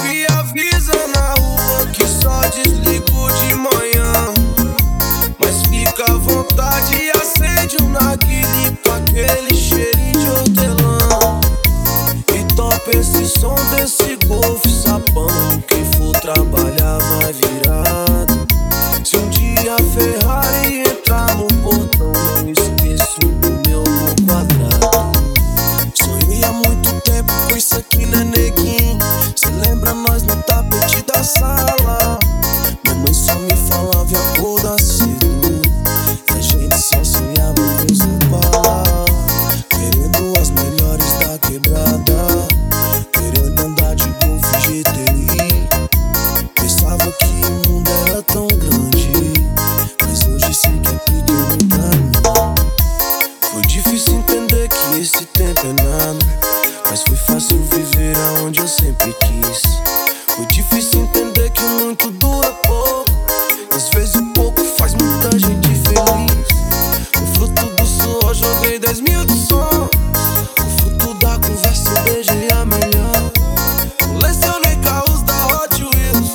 grave avisa na rua que só desligo de manhã. Mas fica à vontade e acende um narguilé com aquele cheirinho de hortelã. E topa esse som desse Golf sapão. Quem for trabalhar vai virado. Se um dia a Ferrari entrar no portão, não esqueço do meu gol quadrado. Sonhei há muito tempo com isso aqui, né, neguinho? Cê lembra nós no tapete da sala? Minha mãe só me falava e acordar cedo, e a gente só sonhava com Zupala. Querendo as melhores da quebrada, querendo andar de Golf GTI. Pensava que o mundo era tão grande, mas hoje sei que é pequeno pra mim. Foi difícil entender que esse tempo é nada, mas foi fácil viver aonde eu sempre quis. Foi difícil entender que muito dura pouco, e às vezes o pouco faz muita gente feliz. O fruto do suor joguei 10 mil de som, o fruto da conversa eu beijei a melhor. Colecionei carros da Hot Wheels,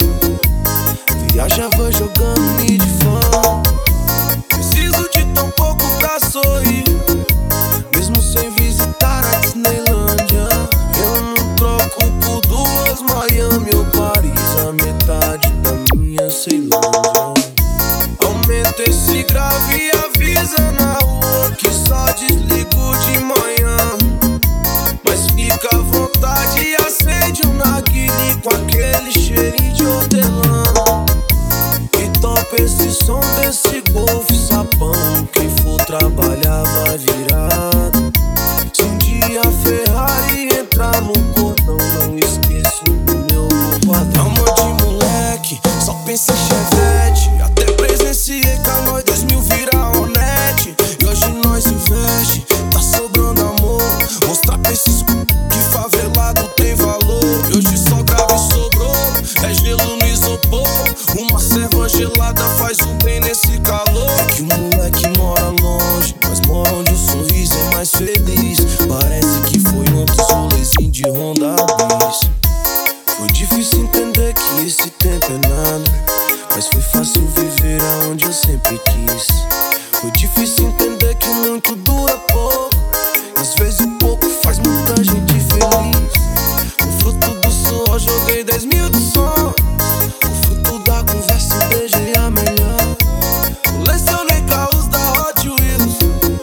viajava jogando Need for. Preciso de tão pouco pra sorrir, mesmo sem visitar a Disneylândia. Eu não troco por duas Miami ou Paris, a metade da minha Ceilândia. Aumenta esse grave e avisa na rua que só desligo de manhã. Mas fica à vontade e acende um narguilé com aquele cheirinho de hortelã. E topa esse som desse Golf sapão. Quem for trabalhar vai virado. Se um dia a Ferrari entrar no portão, não esqueço do meu gol quadrado. Alma de moleque, só pensa em chevette. Até presenciei com a nós 2000 vira Hornet. E hoje nós investe, tá sobrando amor. Mostrar pra esses que favelado tem valor. E hoje só grave sobrou, é gelo no isopor. Uma serva gelada faz um bem nesse calor. É que o moleque mora longe, mas mora onde o sorriso é mais feliz. Parece que foi ontem solezinho de Honda Bis. Foi difícil entender que esse tempo é nada, mas foi fácil viver aonde eu sempre quis. Foi difícil entender que muito dura pouco, e às vezes o pouco faz muita gente feliz. O fruto do suor joguei 10 mil de som, o fruto da conversa eu beijei a melhor. Colecionei carros da Hot Wheels,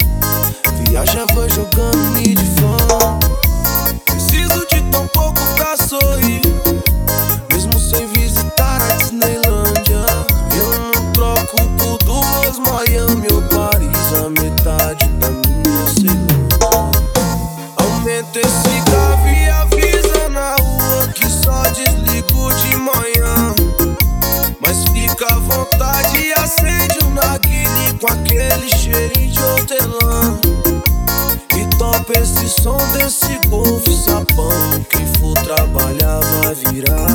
viajava jogando Need for. Preciso de tão pouco pra sorrir, mesmo sem visitar a Disneylândia. Eu não troco por duas Miami ou Paris, a metade da minha Ceilândia. Aumenta esse grave e avisa na rua que só desligo de manhã. Mas fica à vontade e acende um narguilé com aquele cheirinho de hortelã. E topa esse som desse Golf sapão. Quem for trabalhar vai virar.